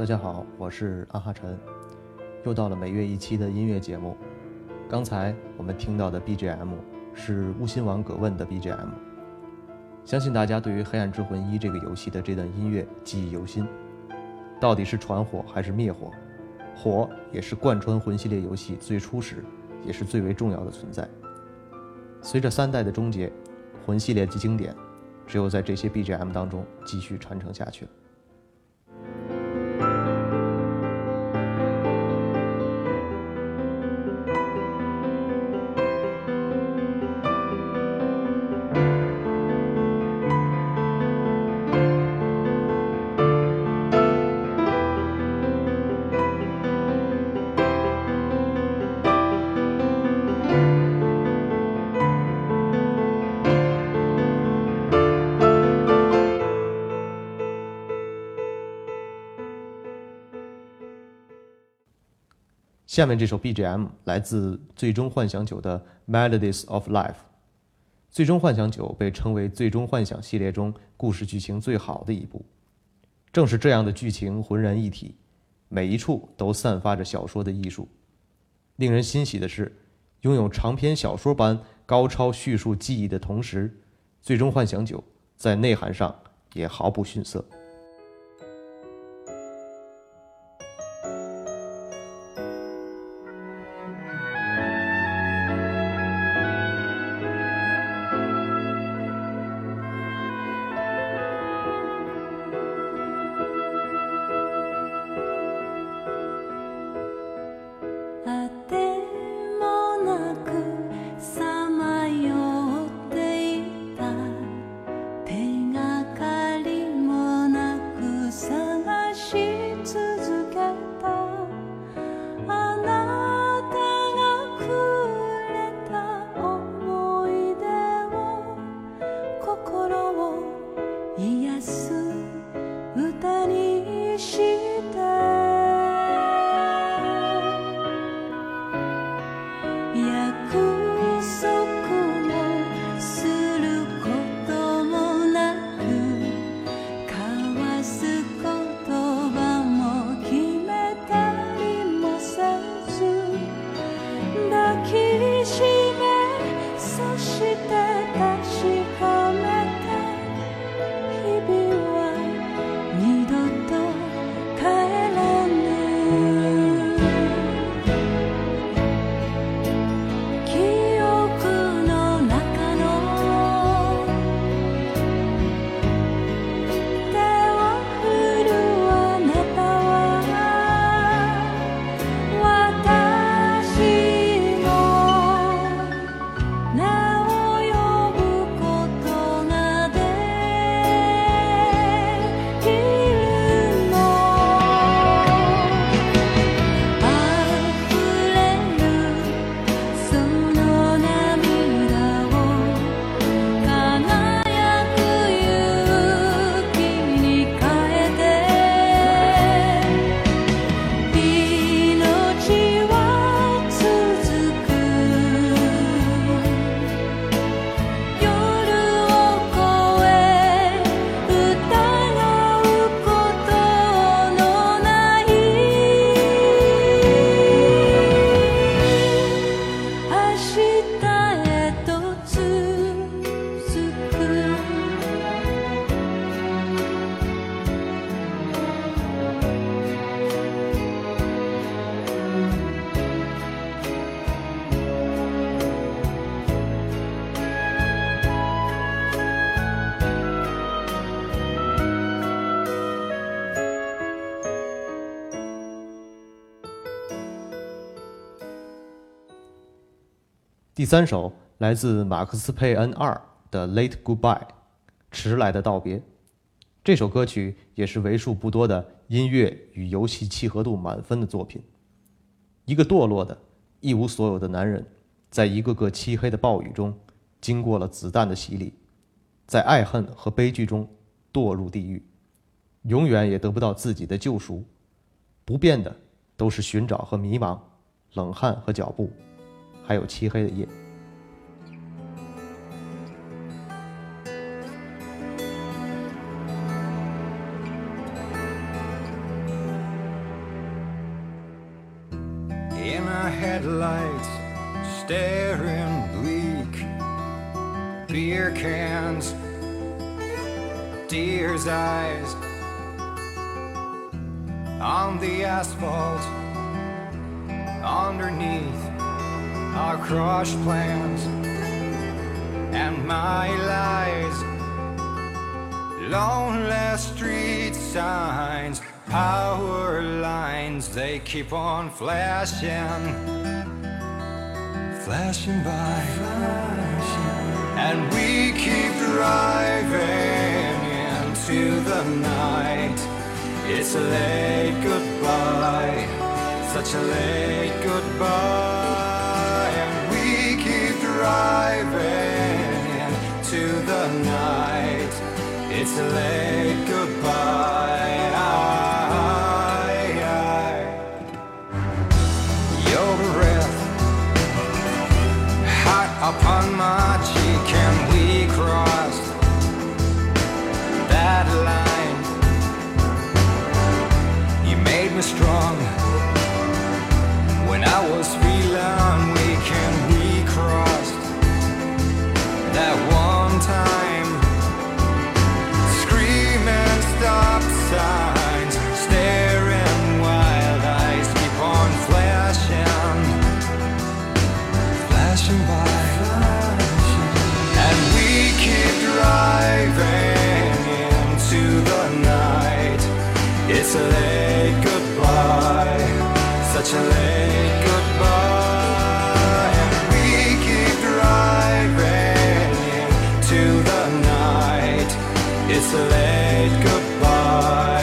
家好，我是安哈晨，又到了每月一期的音乐节目。刚才我们听到的 BGM 是巫心王葛问的 BGM， 相信大家对于《黑暗之魂1》这个游戏的这段音乐记忆犹新。到底是传火还是灭火？火也是贯穿魂系列游戏最初时也是最为重要的存在。随着3代的终结，魂系列及经典只有在这些 BGM 当中继续传承下去了。下面这首 BGM 来自《最终幻想9》的 Melodies of Life。 最终幻想9被称为最终幻想系列中故事剧情最好的一部，正是这样的剧情浑然一体，每一处都散发着小说的艺术。令人欣喜的是，拥有长篇小说般高超叙述技艺的同时，最终幻想9在内涵上也毫不逊色。第3首来自马克思佩恩2的 Late Goodbye， 迟来的道别。这首歌曲也是为数不多的音乐与游戏契合度满分的作品。一个堕落的一无所有的男人，在一个个漆黑的暴雨中，经过了子弹的洗礼，在爱恨和悲剧中堕入地狱，永远也得不到自己的救赎。不变的都是寻找和迷茫，冷汗和脚步，还有漆黑的夜。 in a headlights, staring bleak. Beer cans, deer's eyes on the asphalt underneath our crushed plans and my lies. Lonely street signs, power lines, they keep on flashing by, and we keep driving into the night. It's a late goodbye, such a late goodbye, and we keep driving into the night. It's a late goodbye. Your breath hot upon my cheek, and we crossed that line. You made me strong when I was feeling weak, and we crossed that one time. Screaming stop signs, staring wild eyes keep on flashing by, and we keep driving into the night. It's a late goodbye, such a late goodbye, and we keep driving into the night. It's a late goodbye.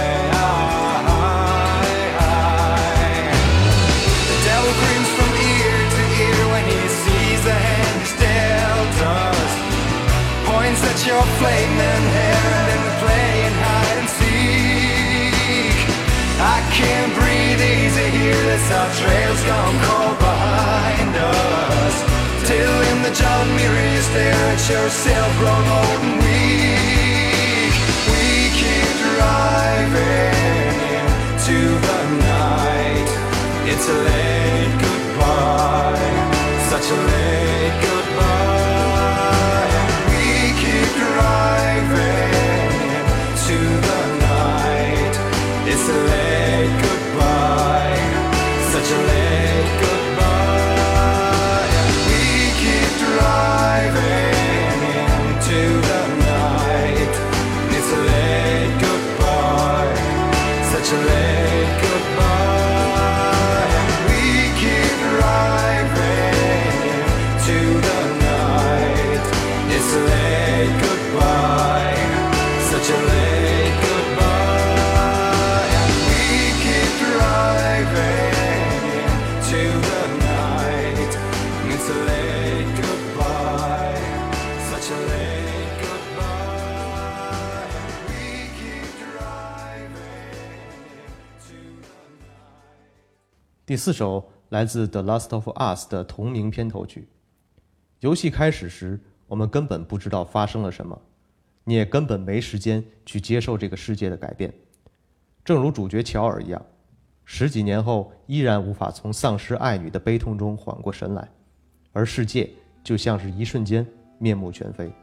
The devil grins from ear to ear when he sees the hand he's dealt us. Points at your flaming hair, and then we play and hide and seek. I can't breathe easy here, this our trail's gone cold behind us. Till in the John mirror you stare at yourself grown old and weak. We keep driving into the night. It's a late goodbye, such a late goodbye, and we keep driving into the night. It's a late goodbye, such a late goodbye, and we keep driving into the night. It's a late goodbye, such a late goodbye, and we keep driving into the night. It's a late goodbye, such a late goodbye, and we keep driving into the night. It's a late goodbye, such a late goodbye, and we keep driving into the night. 第4首来自《The Last of Us》的同名片头曲。游戏开始时，我们根本不知道发生了什么，你也根本没时间去接受这个世界的改变。正如主角乔尔一样，10几年后依然无法从丧失爱女的悲痛中缓过神来，而世界就像是一瞬间面目全非。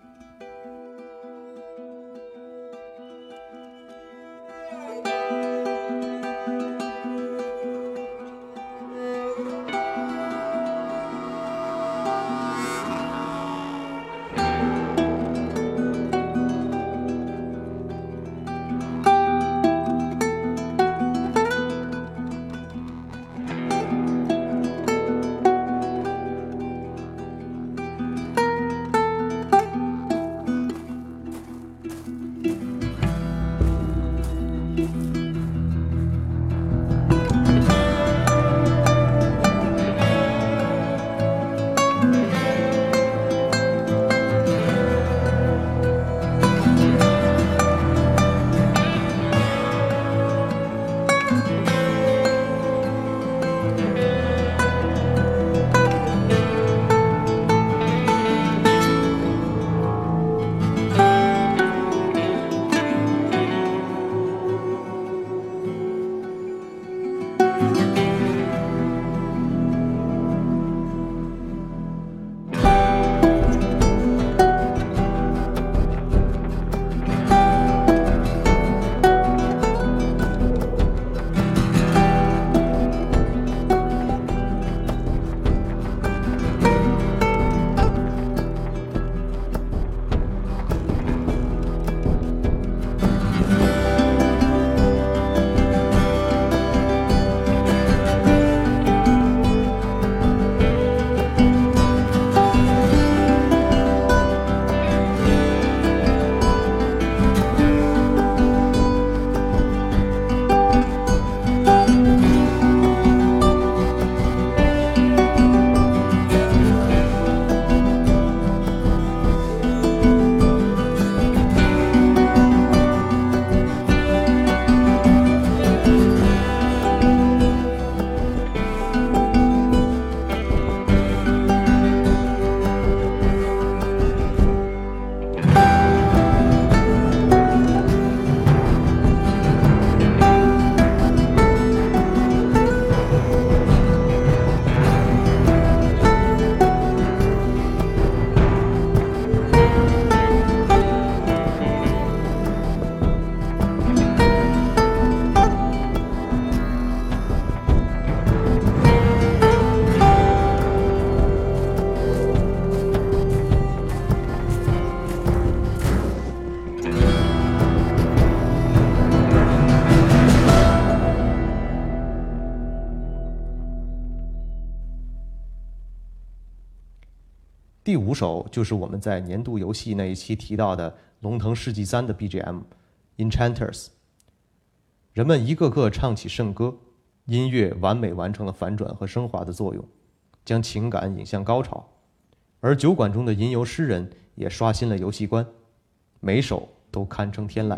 第5首就是我们在年度游戏那一期提到的《龙腾世纪3》的 BGM Enchanters。人们一个个唱起圣歌，音乐完美完成了反转和升华的作用，将情感引向高潮。而酒馆中的吟游诗人也刷新了游戏观，每首都堪称天籁。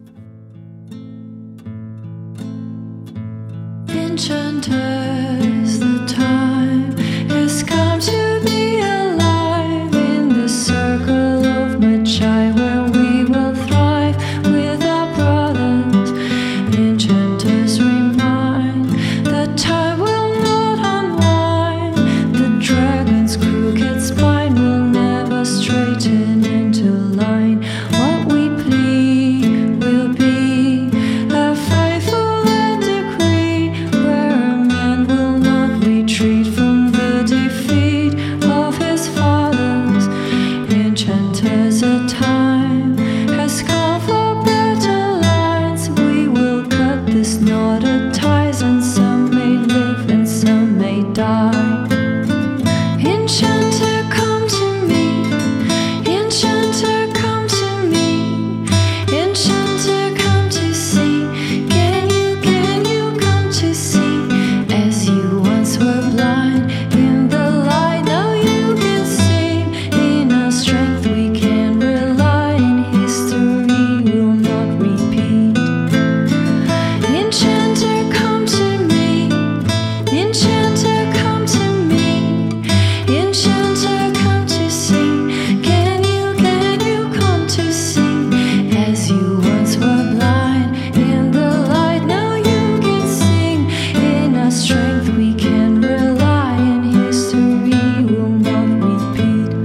Enchanters, the time has come to be alive in the circle of Magi where we will thrive with our brothers. Enchanters remind the time will not unwind, the dragon's crooked spine will never straighten into line. What we plead will be a faithful and decree where a man will not retreat from the defeat of his fathers. Enchanters, a time has come for better lines. We will cut this knotted ties, and some may live and some may die. Enchanter, come to me. Enchanter, come to me. Enchanter, come to see. Can you come to see? As you once were blind in the light, now you can sing. In our strength we can rely, in history will not repeat. Enchanter, come to me. Enchanter, come to me. Enchanter, come to sing. Can you come to see? As you once were blind in the light, now you can sing. In our strength we can rely, in history will not repeat.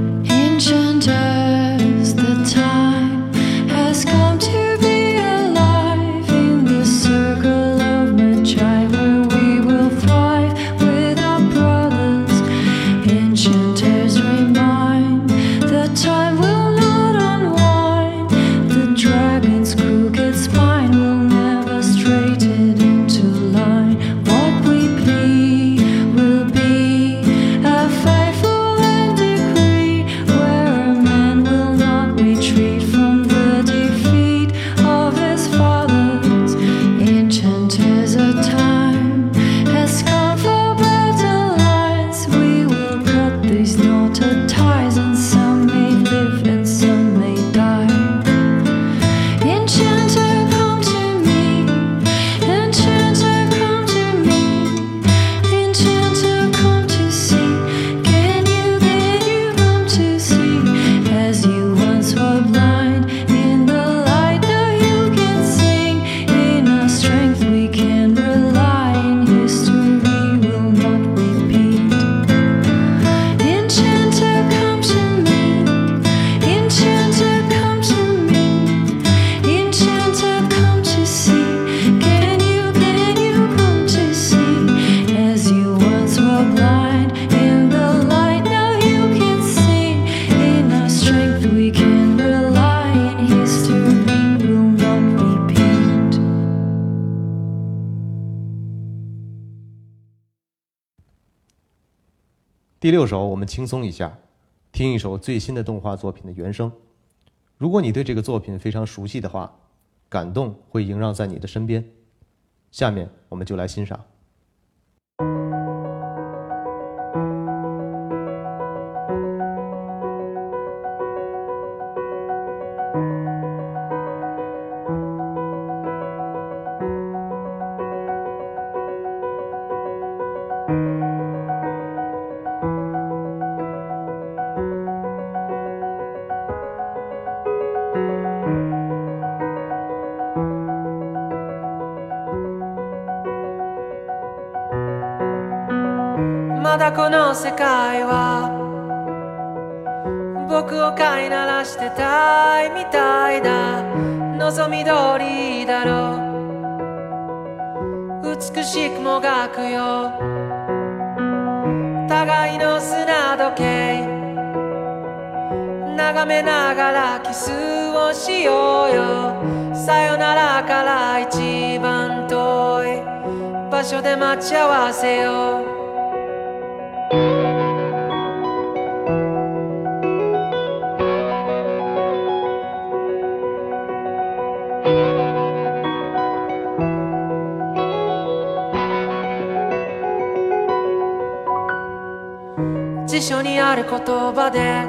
Enchanters, the time has come to be alive in the circle of Magi where we will thrive with our brothers. Enchanters remind the time will not unwind, the dragon's crooked spine will never straighten into line. What we plead will be a faithful and decree where a man will not retreat from the defeat of his fathers. Enchanters, a time has come for better lines. We will cut these knotted ties, and some may live and some may die. Enchanter, come to me. Enchanter, come to me. Enchanter, come to see. Can you come to see? As you once were blind in the light, now you can sing. In our strength we can rely, in history will not repeat. Enchanter, come to me. Enchanter, come to me. Enchanter, come to see. Can you come to see? As you once were blind in the light, now you can sing. In our strength we can rely, in history will not repeat. 第6首我们轻松一下，听一首最新的动画作品的原声。如果你对这个作品非常熟悉的话，感动会萦绕在你的身边。下面我们就来欣赏。 まだこの世界は僕を飼いならしてたいみたいだ。望み通りだろう、美しくもがくよ。互いの砂時計眺めながらキスをしようよ。さよならから一番遠い場所で待ち合わせよう。 辞書にある言葉で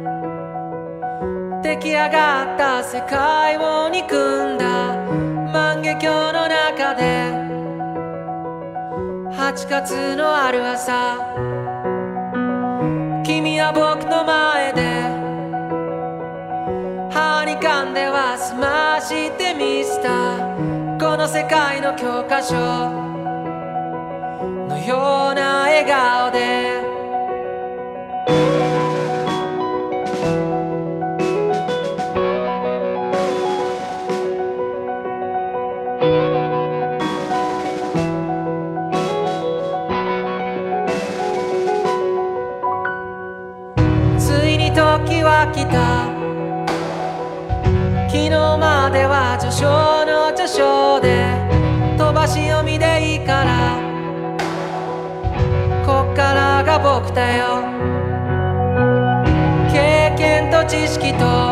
出来上がった世界を憎んだ万華鏡の中で8月のある朝君は僕の前で歯に噛んでは済ましてみせたこの世界の教科書のような笑顔でついに時は来た昨日までは序章の序章で飛ばし読みでいいからこっからが僕だよ経験と知識と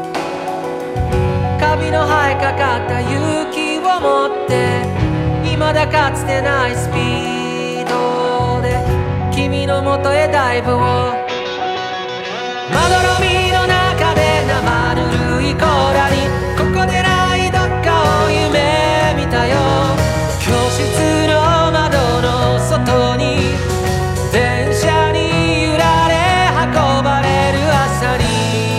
カビの生えかかった勇気を持って未だかつてないスピードで君の元へダイブをまどろみの中で生ぬるいコーラにここでないどっかを夢見たよ教室の窓の外に電車に揺られ運ばれる朝に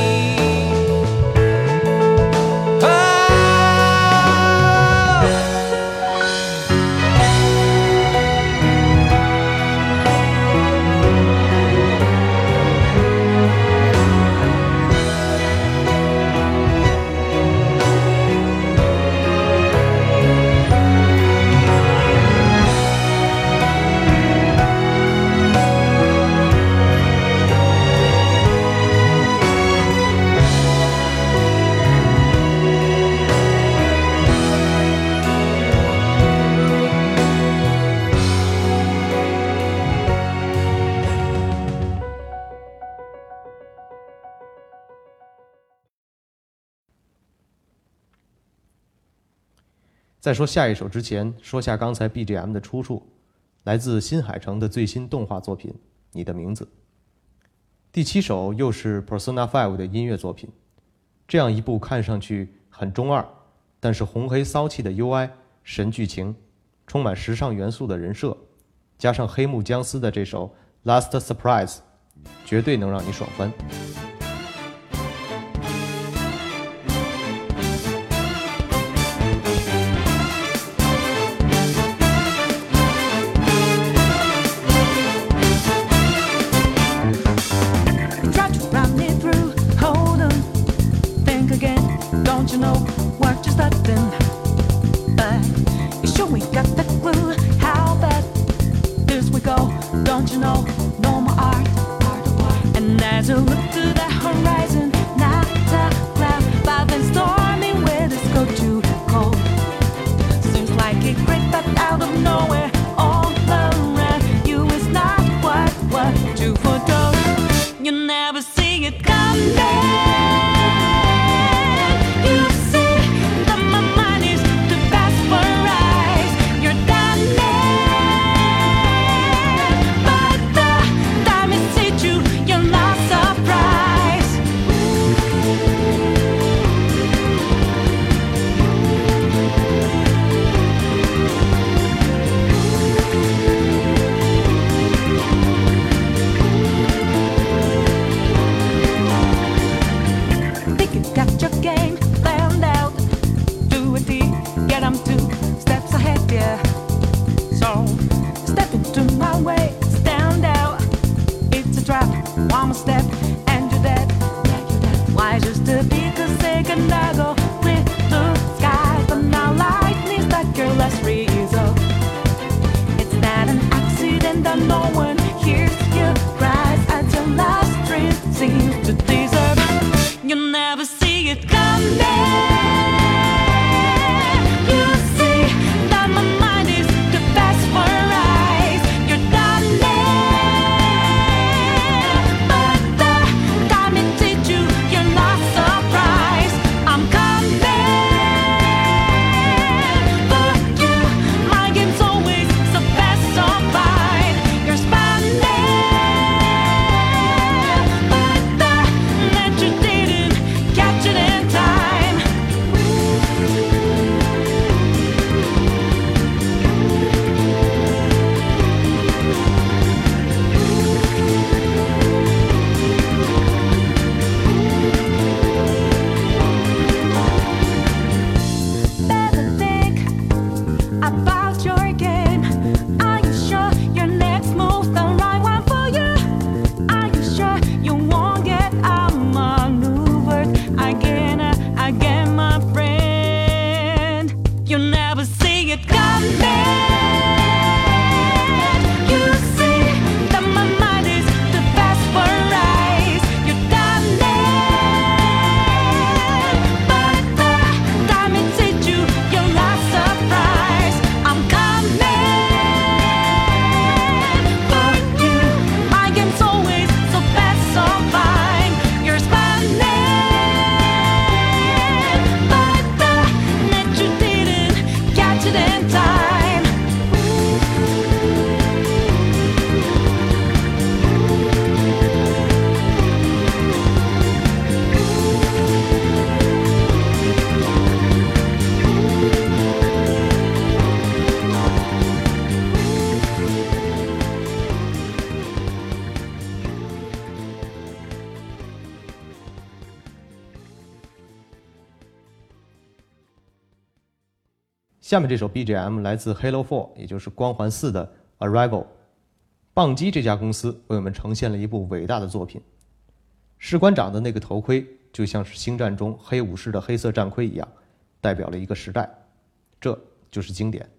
在说下一首之前，说下刚才 BGM 的出处，来自新海诚的最新动画作品《你的名字》。第7首又是 Persona 5的音乐作品，这样一部看上去很中二，但是红黑骚气的 UI、神剧情、充满时尚元素的人设，加上黑木江司的这首 Last Surprise， 绝对能让你爽翻。 下面这首 BGM 来自 Halo 4，也就是光环4的 Arrival。棒机这家公司为我们呈现了一部伟大的作品。士官长的那个头盔就像是星战中黑武士的黑色战盔一样，代表了一个时代，这就是经典。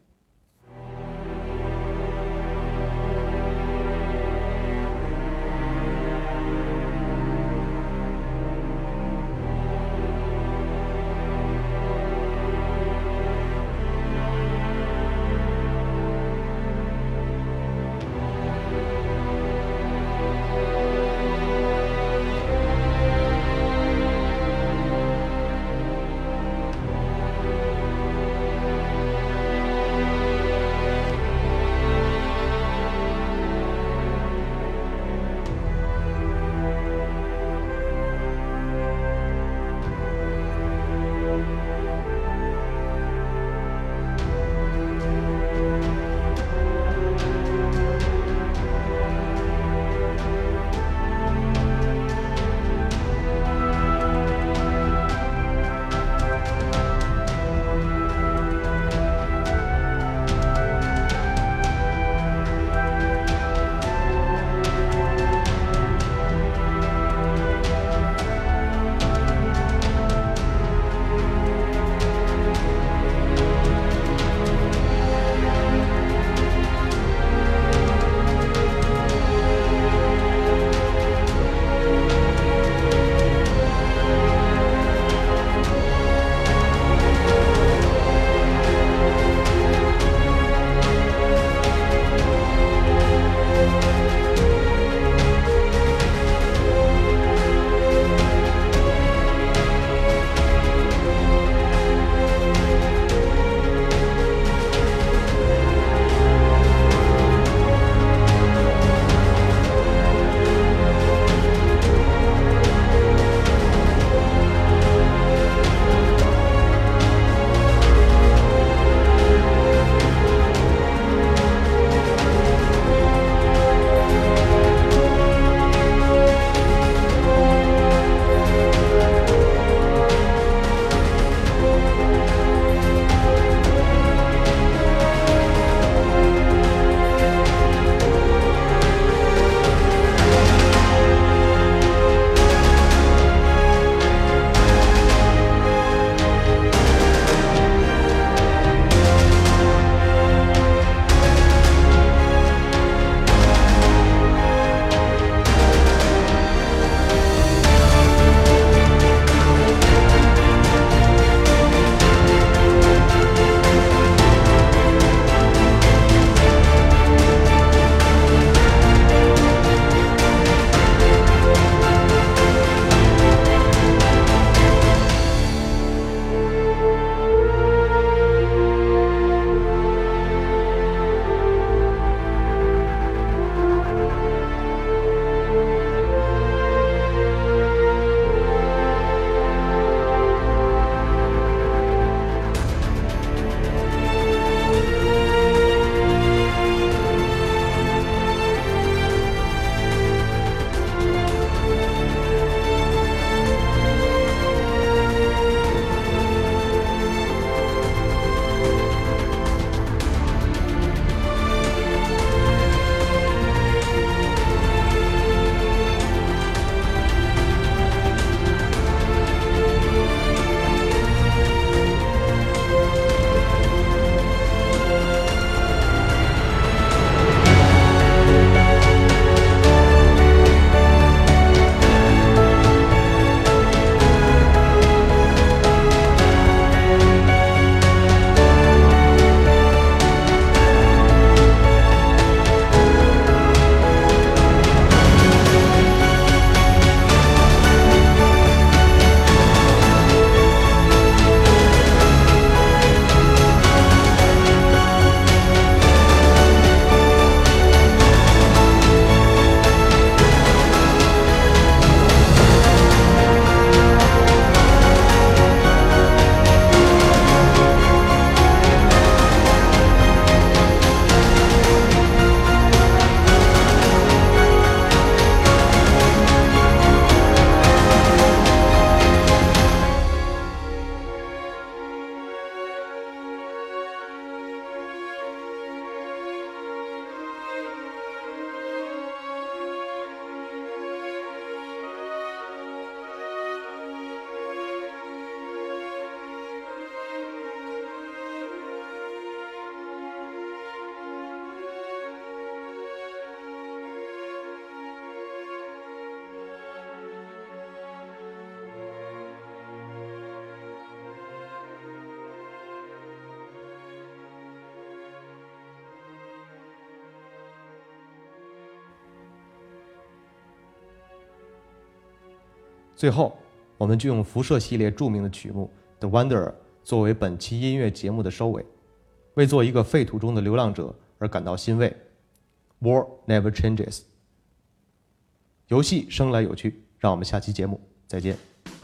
最后，我们就用辐射系列著名的曲目《The Wanderer》作为本期音乐节目的收尾，为做一个废土中的流浪者而感到欣慰。War never changes。游戏生来有趣，让我们下期节目再见。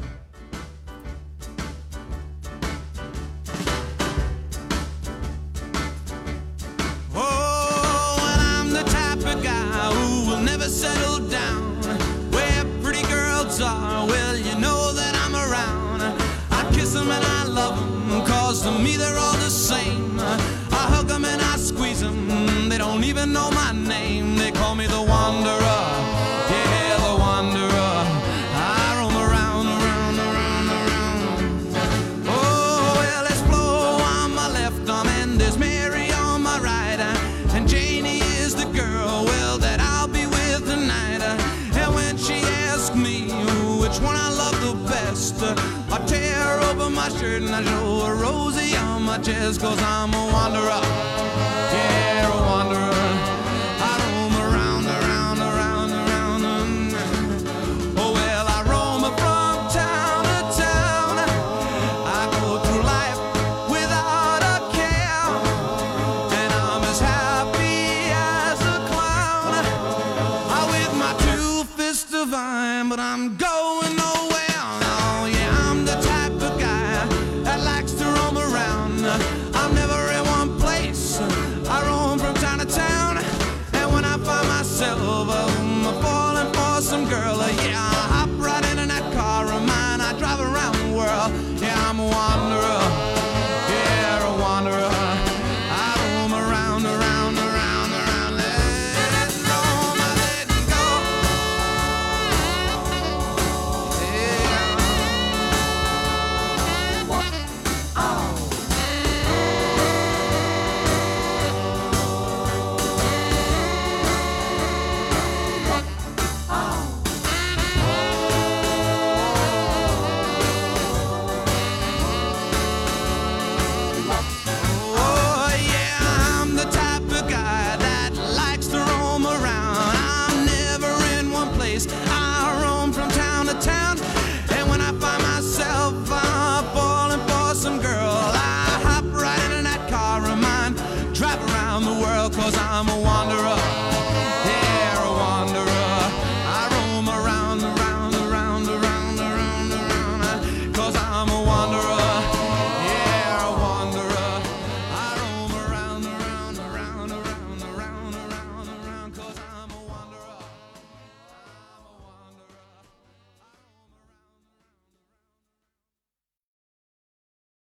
Oh, and I'm the type of guy who will never settle down. Where pretty girls are, well, you know that I'm around. I kiss them and I love them, cause to me they're all the same. I hug them and I squeeze them, they don't even know my name. They call me the Wanderer, yeah, the Wanderer. I roam around, around, around, around. Oh, well, there's Flo on my left arm and there's Mary on my right. And Janie is the girl, well, that I'll be with tonight. And when she asks me which one I love the best, I tear open my shirt and I show her Rosie on my chest. Cause I'm a wanderer, yeah, a wanderer. I roam around, around, around, around. Oh, well, I roam from town to town. I go through life without a care, and I'm as happy as a clown. I with my two fists divine, but I'm going nowhere. Oh, yeah, I'm the type of guy that likes to roam around. I'm never in one place. I roam from town to town, and when I find myself falling for some girl, yeah, I hop right into that car of mine. I drive around the world. Yeah, I'm a wanderer, yeah, a wanderer. I roam around, around, around, around. Let it roam, I let it go. Yeah. Oh, yeah, I'm the type of guy that likes to roam around. I'm never in one place. I roam from town to town, and when I find myself falling for some girl, I hop right into that car of mine, drive around the world, cause I'm a wanderer.